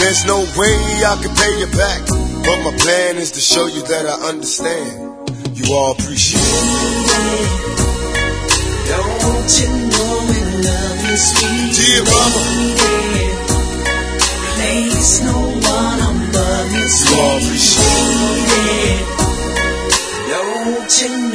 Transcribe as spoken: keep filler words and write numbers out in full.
There's no way I can pay you back, but my plan is to show you that I understand. You all appreciate it. Don't you know we love you, sweet Dear mama, place no one above you, you all appreciate it. Don't you know